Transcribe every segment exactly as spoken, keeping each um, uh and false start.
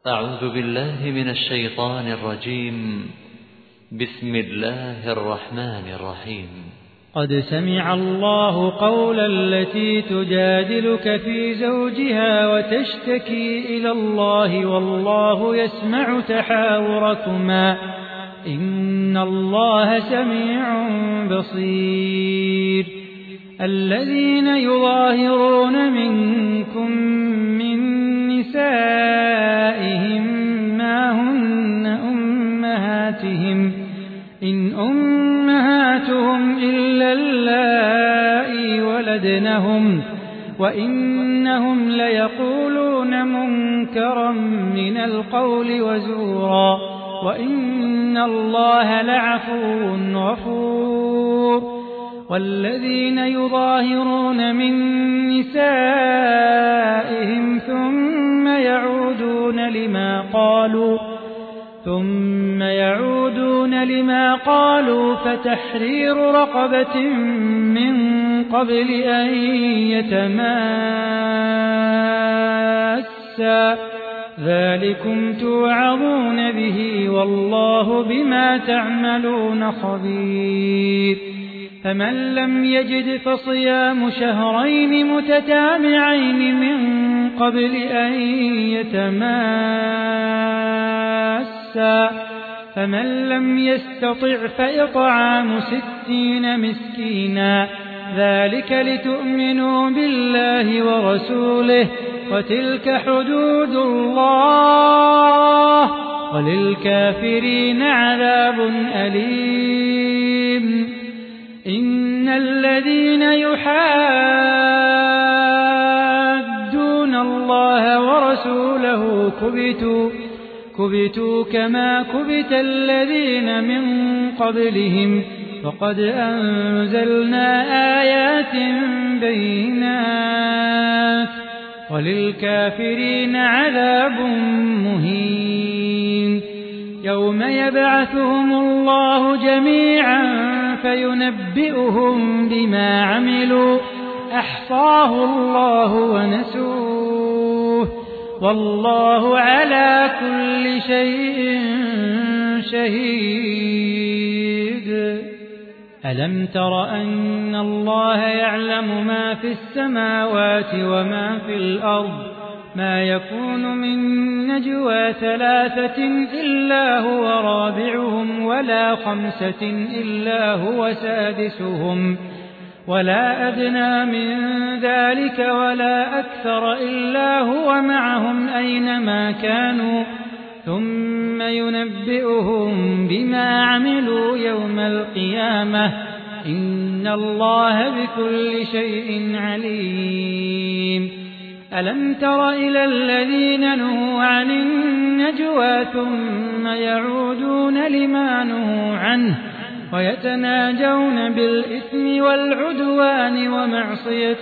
أعوذ بالله من الشيطان الرجيم. بسم الله الرحمن الرحيم. قد سمع الله قول التي تجادلك في زوجها وتشتكي إلى الله والله يسمع تحاوركما إن الله سميع بصير. الذين يظاهرون منكم من نسائهم ما هن أمهاتهم إن أمهاتهم إلا اللائي ولدنهم وإنهم ليقولون منكرا من القول وزورا وإن الله لعفو غفور. والذين يظاهرون من نسائهم ثم يعودون لما قالوا ثم يعودون لما قالوا فتحرير رقبة من قبل أن يتماسا ذلكم توعظون به والله بما تعملون خبير. فمن لم يجد فصيام شهرين متتابعين من قبل أن يتماسا فمن لم يستطع فإطعام ستين مسكينا ذلك لتؤمنوا بالله ورسوله وتلك حدود الله وللكافرين عذاب أليم. إن الذين يحادون الله ورسوله كبتوا كبتوا كما كبت الذين من قبلهم وقد أنزلنا آيات بينات وللكافرين عذاب مهين. يوم يبعثهم الله جميعا فينبئهم بما عملوا أحصاه الله ونسوه والله على كل شيء شهيد. ألم تر أن الله يعلم ما في السماوات وما في الأرض ما يكون من نجوى ثلاثة إلا هو رابعهم ولا خمسة إلا هو سادسهم ولا أدنى من ذلك ولا أكثر إلا هو معهم أينما كانوا ثم ينبئهم بما عملوا يوم القيامة إن الله بكل شيء عليم. ألم تر إلى الذين نهوا عن النجوى ثم يعودون لما نهوا عنه ويتناجون بالإثم والعدوان ومعصية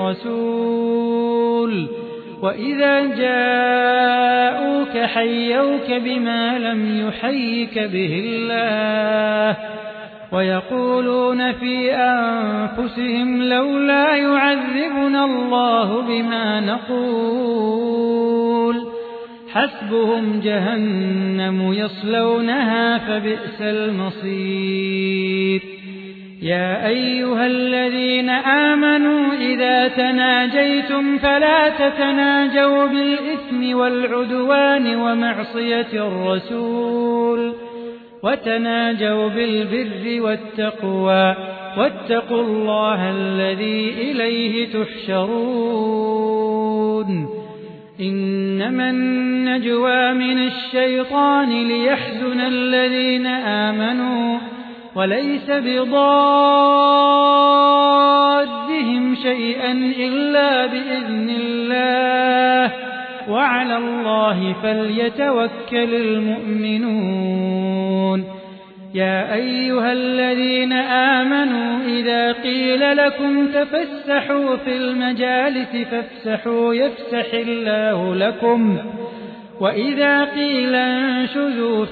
الرسول وإذا جاءوك حيوك بما لم يحيك به الله ويقولون في أنفسهم لولا يعذبنا الله بما نقول حسبهم جهنم يصلونها فبئس المصير. يا أيها الذين آمنوا إذا تناجيتم فلا تتناجوا بالإثم والعدوان ومعصية الرسول وتناجوا بالبر والتقوى واتقوا الله الذي إليه تحشرون. إنما النجوى من الشيطان ليحزن الذين آمنوا وليس بضارهم شيئا إلا بإذن الله وعلى الله فليتوكل المؤمنون. يا أيها الذين آمنوا إذا قيل لكم تفسحوا في المجالس فافسحوا يفسح الله لكم وإذا قيل انشزوا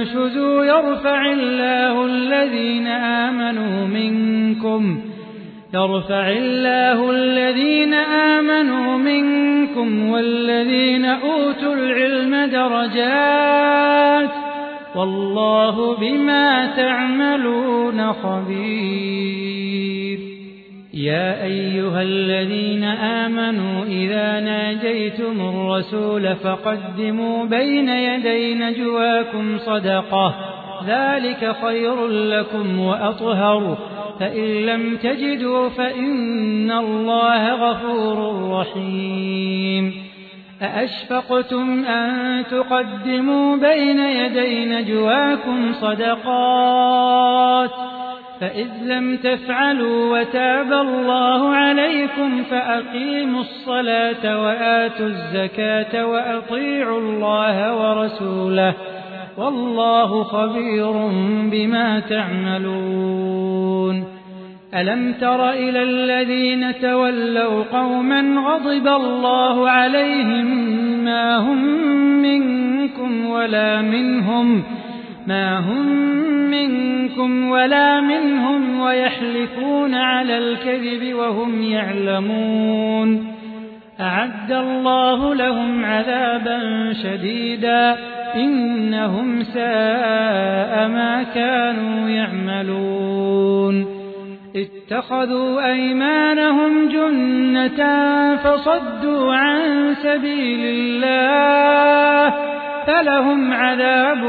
فانشزوا يرفع الله الذين آمنوا منكم يرفع الله الذين آمنوا منكم والذين أوتوا العلم درجات والله بما تعملون خبير. يا أيها الذين آمنوا إذا ناجيتم الرسول فقدموا بين يدي نجواكم صدقة ذلك خير لكم وأطهر فإن لم تجدوا فإن الله غفور رحيم. أأشفقتم أن تقدموا بين يدي نجواكم صدقات فإذ لم تفعلوا وتاب الله عليكم فأقيموا الصلاة وآتوا الزكاة وأطيعوا الله ورسوله والله خبير بما تعملون. ألم تر إلى الذين تولوا قوما غضب الله عليهم ما هم منكم ولا منهم ما هم منكم ولا منهم ويحلفون على الكذب وهم يعلمون أعد الله لهم عذابا شديدا إنهم ساء ما كانوا يعملون. اتخذوا أيمانهم جنة فصدوا عن سبيل الله فلهم عذاب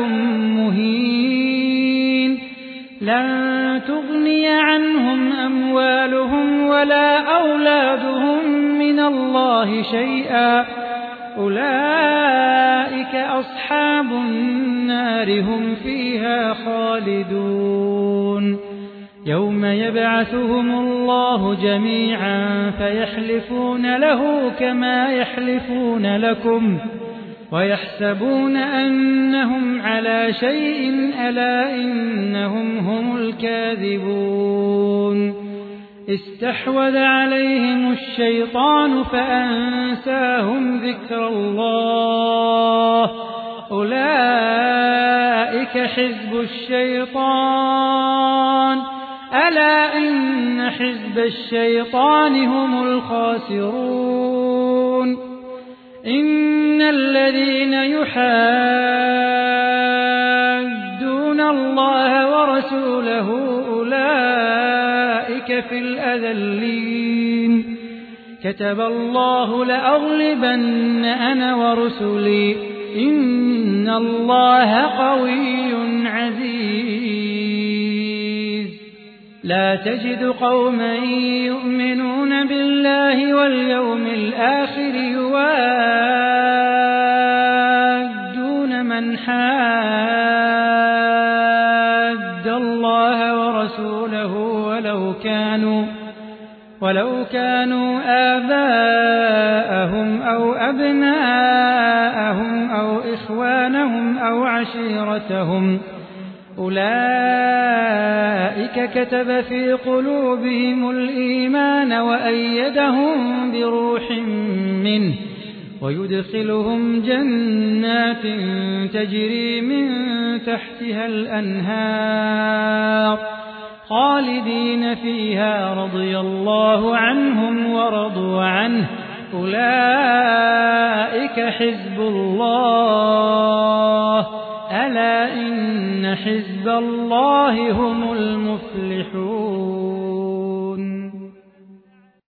مهين. لن تغني عنهم أموالهم ولا أولادهم من الله شيئا أولئك أصحاب النار هم فيها خالدون. يوم يبعثهم الله جميعا فيحلفون له كما يحلفون لكم ويحسبون أنهم على شيء ألا إنهم هم الكاذبون. استحوذ عليهم الشيطان فأنساهم ذكر الله أولئك حزب الشيطان ألا إن حزب الشيطان هم الخاسرون. إن الذين يحادون الله ورسوله أولئك في الأذلين. كتب الله لأغلبن أنا ورسلي إن الله قوي عزيز. لا تجد قوما يؤمنون بالله واليوم الآخر يوادون من حاد الله ورسوله ولو كانوا ولو كانوا آباءهم أو أبناءهم أو إخوانهم أو عشيرتهم أولئك كتب في قلوبهم الإيمان وأيدهم بروح منه ويدخلهم جنات تجري من تحتها الأنهار خالدين فيها رضي الله عنهم ورضوا عنه أولئك حزب الله ألا إن حزب الله هم المفلحون.